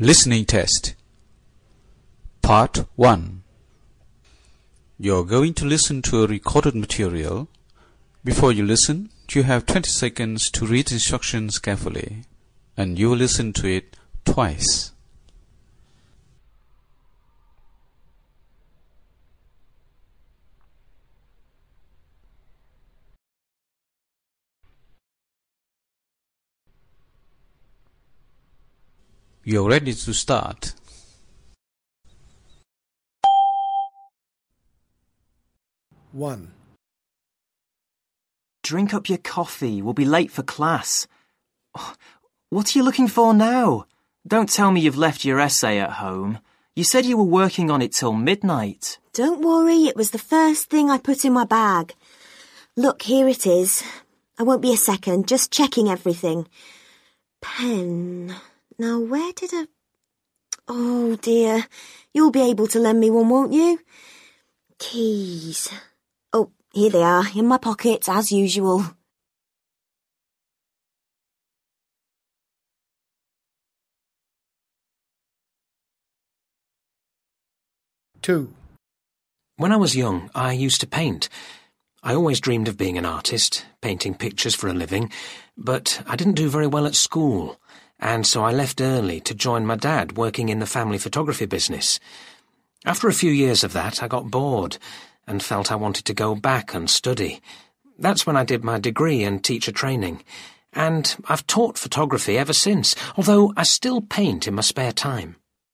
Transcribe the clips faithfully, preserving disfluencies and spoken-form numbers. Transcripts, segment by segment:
Listening Test Part one. You're going to listen to a recorded material. Before you listen, you have twenty seconds to read instructions carefully, and you will listen to it twice. You're ready to start. one. Drink up your coffee. We'll be late for class. Oh, what are you looking for now? Don't tell me you've left your essay at home. You said you were working on it till midnight. Don't worry, it was the first thing I put in my bag. Look, here it is. I won't be a second, just checking everything. Pen. Now, where did I... Oh, dear. You'll be able to lend me one, won't you? Keys. Oh, here they are, in my pockets, as usual. two. When I was young, I used to paint. I always dreamed of being an artist, painting pictures for a living, but I didn't do very well at school, and so I left early to join my dad working in the family photography business. After a few years of that, I got bored and felt I wanted to go back and study. That's when I did my degree and teacher training, and I've taught photography ever since, although I still paint in my spare time.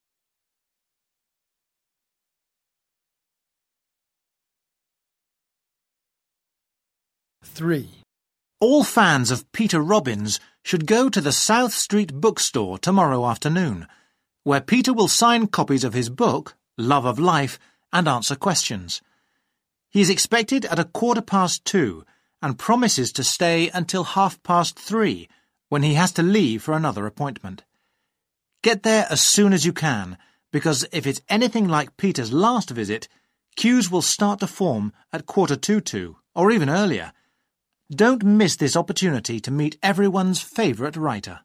three. All fans of Peter Robbins should go to the South Street bookstore tomorrow afternoon, where Peter will sign copies of his book, Love of Life, and answer questions. He is expected at a quarter past two and promises to stay until half past three, when he has to leave for another appointment. Get there as soon as you can, because if it's anything like Peter's last visit, queues will start to form at quarter to two, or even earlier. Don't miss this opportunity to meet everyone's favourite writer.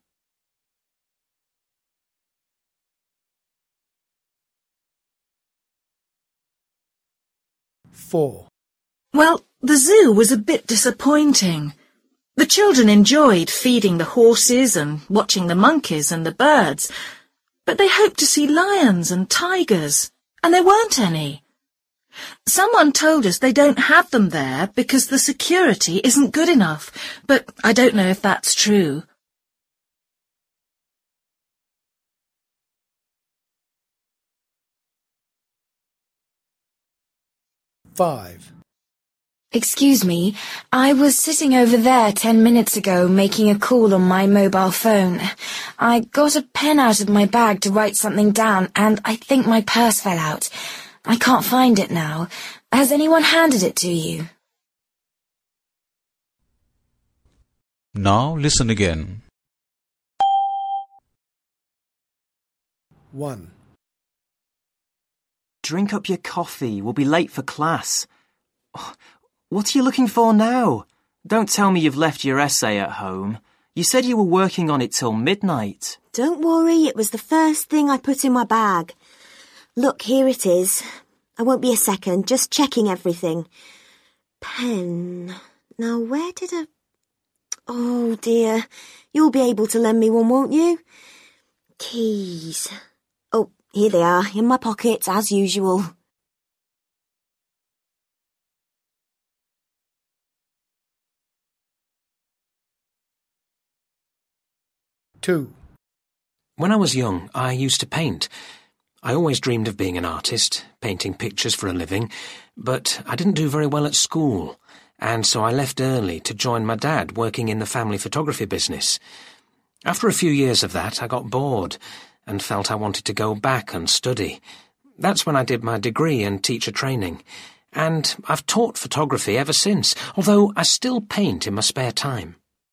four. Well, the zoo was a bit disappointing. The children enjoyed feeding the horses and watching the monkeys and the birds, but they hoped to see lions and tigers, and there weren't any. Someone told us they don't have them there because the security isn't good enough, but I don't know if that's true. five. Excuse me, I was sitting over there ten minutes ago making a call on my mobile phone. I got a pen out of my bag to write something down, and I think my purse fell out. I can't find it now. Has anyone handed it to you? Now listen again. one. Drink up your coffee. We'll be late for class. Oh, what are you looking for now? Don't tell me you've left your essay at home. You said you were working on it till midnight. Don't worry, it was the first thing I put in my bag. Look, here it is. I won't be a second, just checking everything. Pen. Now, where did I... Oh, dear. You'll be able to lend me one, won't you? Keys. Oh, here they are, in my pockets, as usual. two. When I was young, I used to paint. I always dreamed of being an artist, painting pictures for a living, but I didn't do very well at school, and so I left early to join my dad working in the family photography business. After a few years of that, I got bored and felt I wanted to go back and study. That's when I did my degree and teacher training, and I've taught photography ever since, although I still paint in my spare time.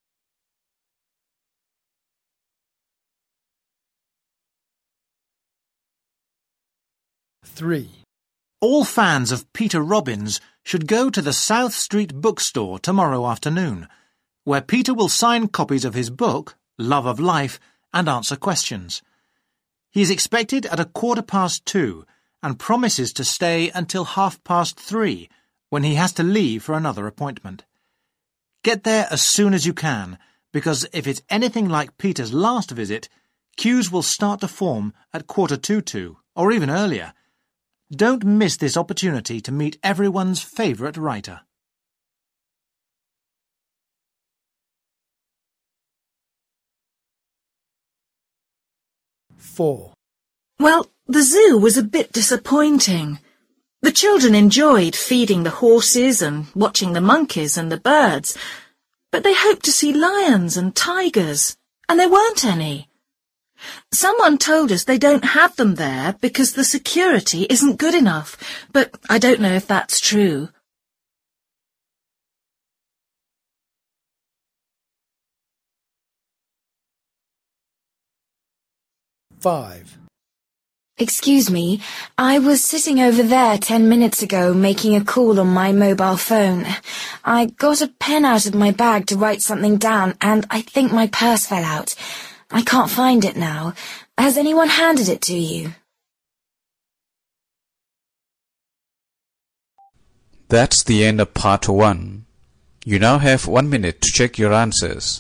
three. All fans of Peter Robbins should go to the South Street bookstore tomorrow afternoon, where Peter will sign copies of his book, Love of Life, and answer questions. He is expected at a quarter past two and promises to stay until half past three, when he has to leave for another appointment. Get there as soon as you can, because if it's anything like Peter's last visit, queues will start to form at quarter to two, or even earlier. Don't miss this opportunity to meet everyone's favourite writer. Four. Well, the zoo was a bit disappointing. The children enjoyed feeding the horses and watching the monkeys and the birds, but they hoped to see lions and tigers, and there weren't any. Someone told us they don't have them there because the security isn't good enough, but I don't know if that's true. Five. Excuse me, I was sitting over there ten minutes ago making a call on my mobile phone. I got a pen out of my bag to write something down, and I think my purse fell out. I can't find it now. Has anyone handed it to you? That's the end of part one. You now have one minute to check your answers.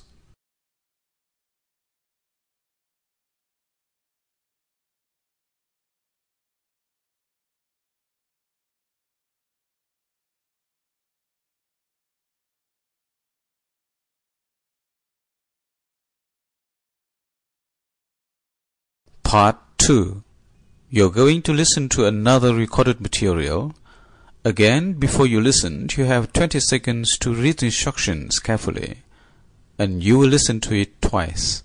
Part two. You're going to listen to another recorded material. Again, before you listen, you have twenty seconds to read the instructions carefully, and you will listen to it twice.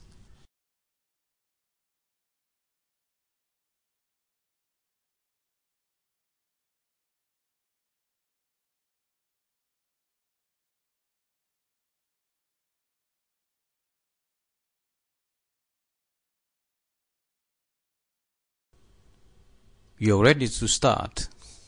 You're ready to start.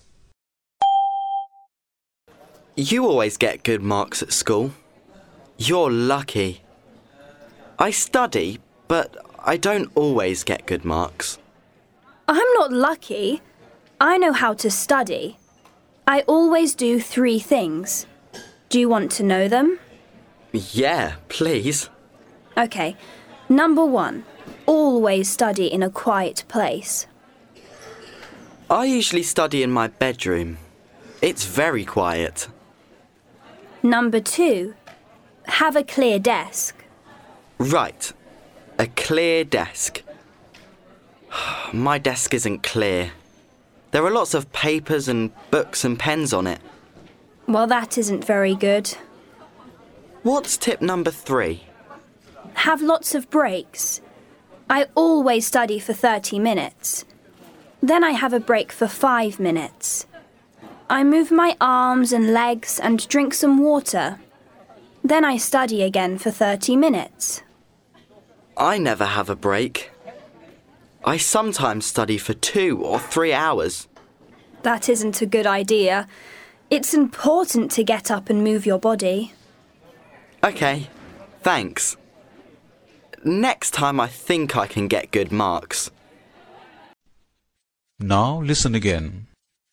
You always get good marks at school. You're lucky. I study, but I don't always get good marks. I'm not lucky. I know how to study. I always do three things. Do you want to know them? Yeah, please. Okay. Number one, always study in a quiet place. I usually study in my bedroom. It's very quiet. Number two, have a clear desk. Right. A clear desk. My desk isn't clear. There are lots of papers and books and pens on it. Well, that isn't very good. What's tip number three? Have lots of breaks. I always study for thirty minutes. Then I have a break for five minutes. I move my arms and legs and drink some water. Then I study again for thirty minutes. I never have a break. I sometimes study for two or three hours. That isn't a good idea. It's important to get up and move your body. OK, thanks. Next time I think I can get good marks. Now listen again.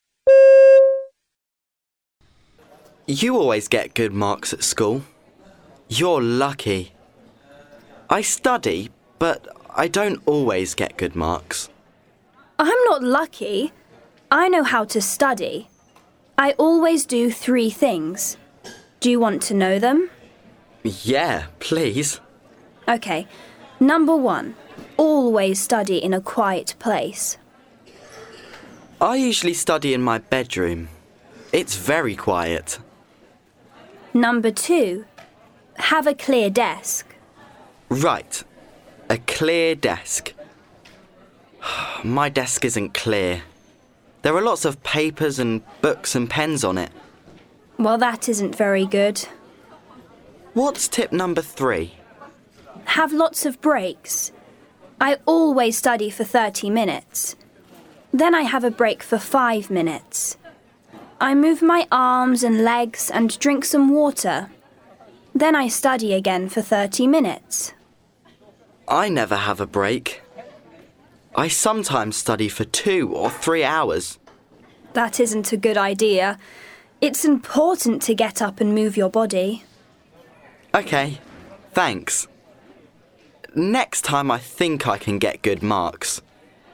You always get good marks at school. You're lucky. I study, but I don't always get good marks. I'm not lucky. I know how to study. I always do three things. Do you want to know them? Yeah, please. OK. Number one, always study in a quiet place. I usually study in my bedroom. It's very quiet. Number two, have a clear desk. Right. A clear desk. My desk isn't clear. There are lots of papers and books and pens on it. Well, that isn't very good. What's tip number three? Have lots of breaks. I always study for thirty minutes. Then I have a break for five minutes. I move my arms and legs and drink some water. Then I study again for thirty minutes. I never have a break. I sometimes study for two or three hours. That isn't a good idea. It's important to get up and move your body. OK, thanks. Next time I think I can get good marks.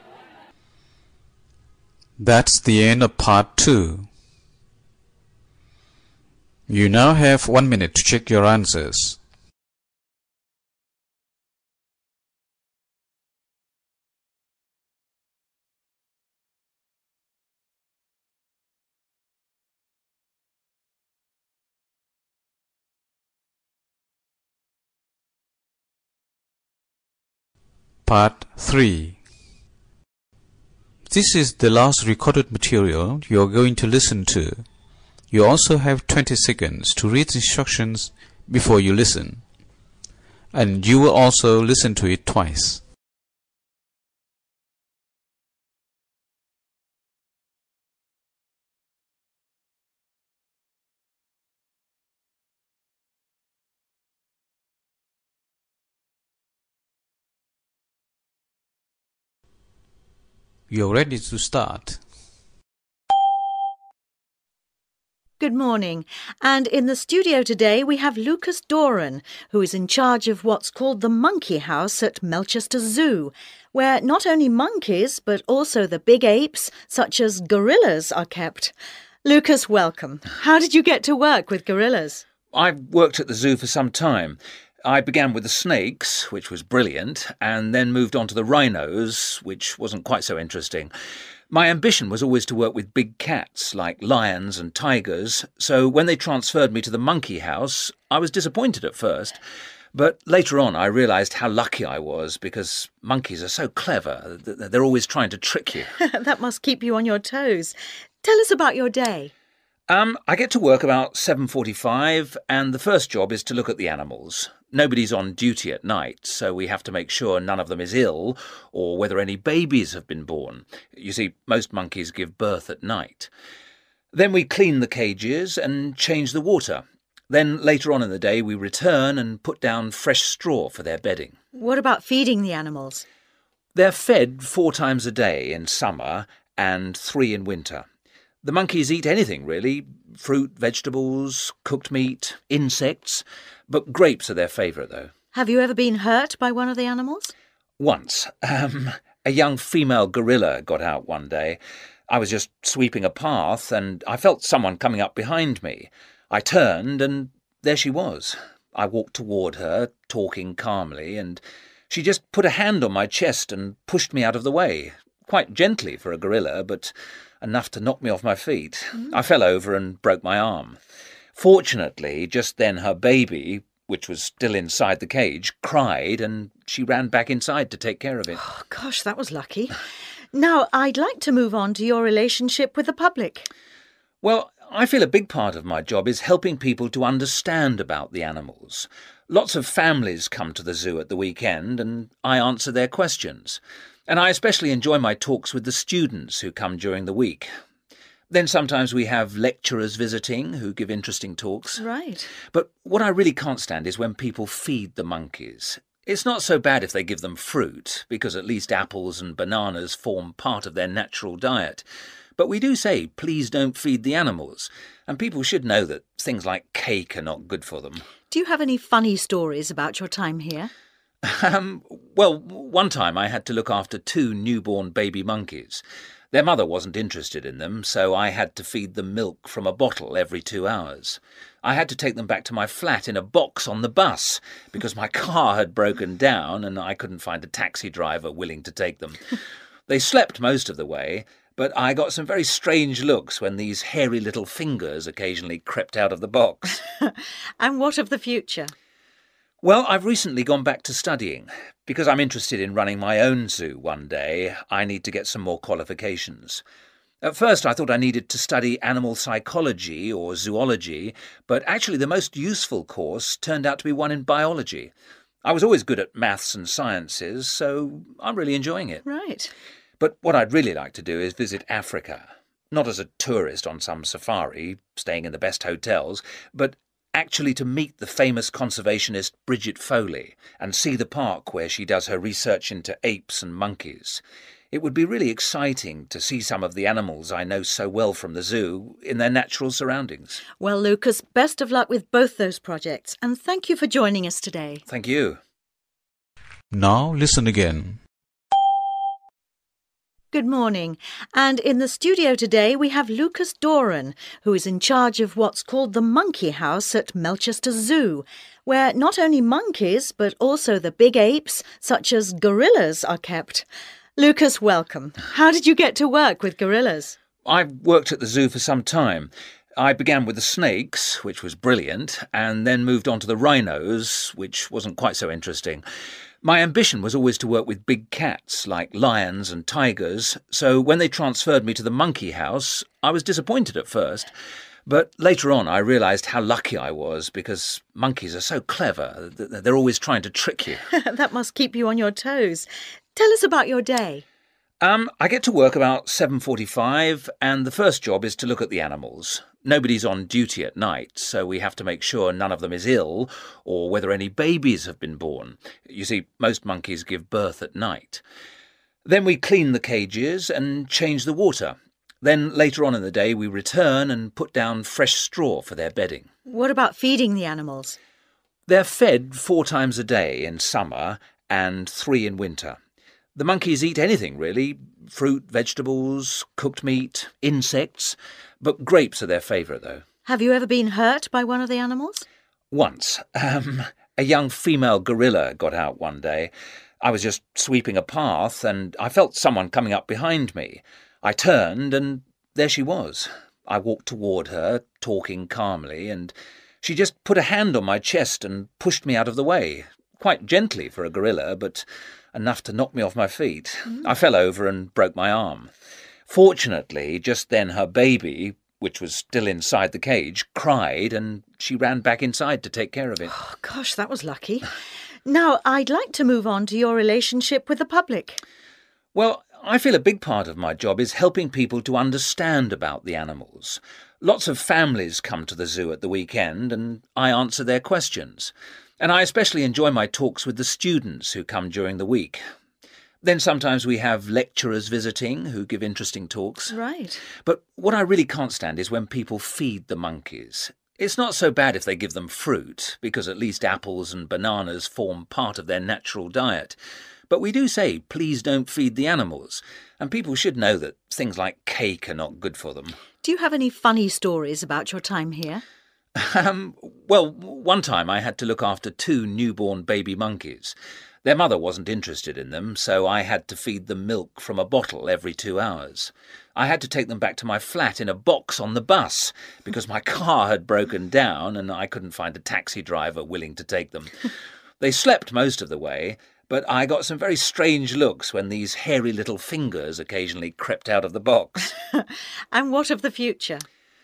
That's the end of part two. You now have one minute to check your answers. Part three. This is the last recorded material you are going to listen to. You also have twenty seconds to read instructions before you listen. And you will also listen to it twice. You're ready to start. Good morning. And in the studio today we have Lucas Doran, who is in charge of what's called the Monkey House at Melchester Zoo, where not only monkeys but also the big apes, such as gorillas, are kept. Lucas, welcome. How did you get to work with gorillas? I've worked at the zoo for some time. I began with the snakes, which was brilliant, and then moved on to the rhinos, which wasn't quite so interesting. My ambition was always to work with big cats, like lions and tigers, so when they transferred me to the Monkey House, I was disappointed at first. But later on I realised how lucky I was, because monkeys are so clever. They're always trying to trick you. That must keep you on your toes. Tell us about your day. Um, I get to work about seven forty-five, and the first job is to look at the animals. Nobody's on duty at night, so we have to make sure none of them is ill or whether any babies have been born. You see, most monkeys give birth at night. Then we clean the cages and change the water. Then later on in the day we return and put down fresh straw for their bedding. What about feeding the animals? They're fed four times a day in summer and three in winter. The monkeys eat anything, really. Fruit, vegetables, cooked meat, insects. But grapes are their favourite, though. Have you ever been hurt by one of the animals? Once. Um, a young female gorilla got out one day. I was just sweeping a path and I felt someone coming up behind me. I turned and there she was. I walked toward her, talking calmly, and she just put a hand on my chest and pushed me out of the way. Quite gently for a gorilla, but enough to knock me off my feet. Mm. I fell over and broke my arm. Fortunately, just then her baby, which was still inside the cage, cried and she ran back inside to take care of it. Oh, gosh, that was lucky. Now, I'd like to move on to your relationship with the public. Well, I feel a big part of my job is helping people to understand about the animals. Lots of families come to the zoo at the weekend and I answer their questions. And I especially enjoy my talks with the students who come during the week. Then sometimes we have lecturers visiting who give interesting talks. Right. But what I really can't stand is when people feed the monkeys. It's not so bad if they give them fruit, because at least apples and bananas form part of their natural diet. But we do say, please don't feed the animals. And people should know that things like cake are not good for them. Do you have any funny stories about your time here? Um, well, one time I had to look after two newborn baby monkeys. Their mother wasn't interested in them, so I had to feed them milk from a bottle every two hours. I had to take them back to my flat in a box on the bus because my car had broken down and I couldn't find a taxi driver willing to take them. They slept most of the way, but I got some very strange looks when these hairy little fingers occasionally crept out of the box. And what of the future? Well, I've recently gone back to studying. Because I'm interested in running my own zoo one day, I need to get some more qualifications. At first I thought I needed to study animal psychology or zoology, but actually the most useful course turned out to be one in biology. I was always good at maths and sciences, so I'm really enjoying it. Right. But what I'd really like to do is visit Africa. Not as a tourist on some safari, staying in the best hotels, but actually to meet the famous conservationist Bridget Foley and see the park where she does her research into apes and monkeys. It would be really exciting to see some of the animals I know so well from the zoo in their natural surroundings. Well, Lucas, best of luck with both those projects, and thank you for joining us today. Thank you. Now listen again. Good morning. And in the studio today we have Lucas Doran, who is in charge of what's called the Monkey House at Melchester Zoo, where not only monkeys but also the big apes, such as gorillas, are kept. Lucas, welcome. How did you get to work with gorillas? I've worked at the zoo for some time. I began with the snakes, which was brilliant, and then moved on to the rhinos, which wasn't quite so interesting. My ambition was always to work with big cats like lions and tigers, so when they transferred me to the Monkey House, I was disappointed at first. But later on I realised how lucky I was, because monkeys are so clever. They're always trying to trick you. That must keep you on your toes. Tell us about your day. Um, I get to work about seven forty-five, and the first job is to look at the animals. Nobody's on duty at night, so we have to make sure none of them is ill or whether any babies have been born. You see, most monkeys give birth at night. Then we clean the cages and change the water. Then later on in the day we return and put down fresh straw for their bedding. What about feeding the animals? They're fed four times a day in summer and three in winter. The monkeys eat anything, really. Fruit, vegetables, cooked meat, insects. But grapes are their favourite, though. Have you ever been hurt by one of the animals? Once. Um, a young female gorilla got out one day. I was just sweeping a path and I felt someone coming up behind me. I turned and there she was. I walked toward her, talking calmly, and she just put a hand on my chest and pushed me out of the way. Quite gently for a gorilla, but enough to knock me off my feet. Mm. I fell over and broke my arm. Fortunately, just then her baby, which was still inside the cage, cried and she ran back inside to take care of it. Oh, gosh, that was lucky. Now, I'd like to move on to your relationship with the public. Well, I feel a big part of my job is helping people to understand about the animals. Lots of families come to the zoo at the weekend and I answer their questions. And I especially enjoy my talks with the students who come during the week. Then sometimes we have lecturers visiting who give interesting talks. Right. But what I really can't stand is when people feed the monkeys. It's not so bad if they give them fruit, because at least apples and bananas form part of their natural diet. But we do say, please don't feed the animals. And people should know that things like cake are not good for them. Do you have any funny stories about your time here? Um, well, one time I had to look after two newborn baby monkeys. Their mother wasn't interested in them, so I had to feed them milk from a bottle every two hours. I had to take them back to my flat in a box on the bus because my car had broken down and I couldn't find a taxi driver willing to take them. They slept most of the way, but I got some very strange looks when these hairy little fingers occasionally crept out of the box. And what of the future?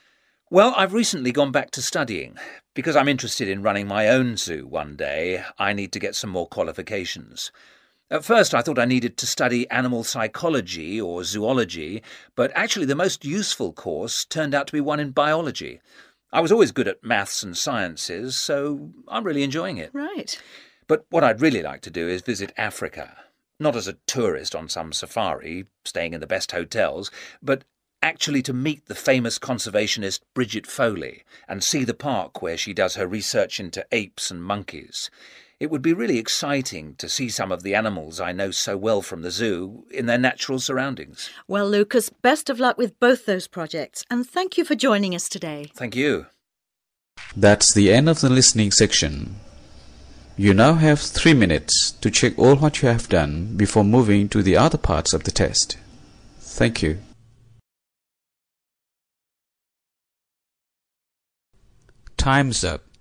Well, I've recently gone back to studying. Because I'm interested in running my own zoo one day, I need to get some more qualifications. At first I thought I needed to study animal psychology or zoology, but actually the most useful course turned out to be one in biology. I was always good at maths and sciences, so I'm really enjoying it. Right. But what I'd really like to do is visit Africa. Not as a tourist on some safari, staying in the best hotels, but actually to meet the famous conservationist Bridget Foley and see the park where she does her research into apes and monkeys. It would be really exciting to see some of the animals I know so well from the zoo in their natural surroundings. Well, Lucas, best of luck with both those projects, and thank you for joining us today. Thank you. That's the end of the listening section. You now have three minutes to check all what you have done before moving to the other parts of the test. Thank you. Time's up.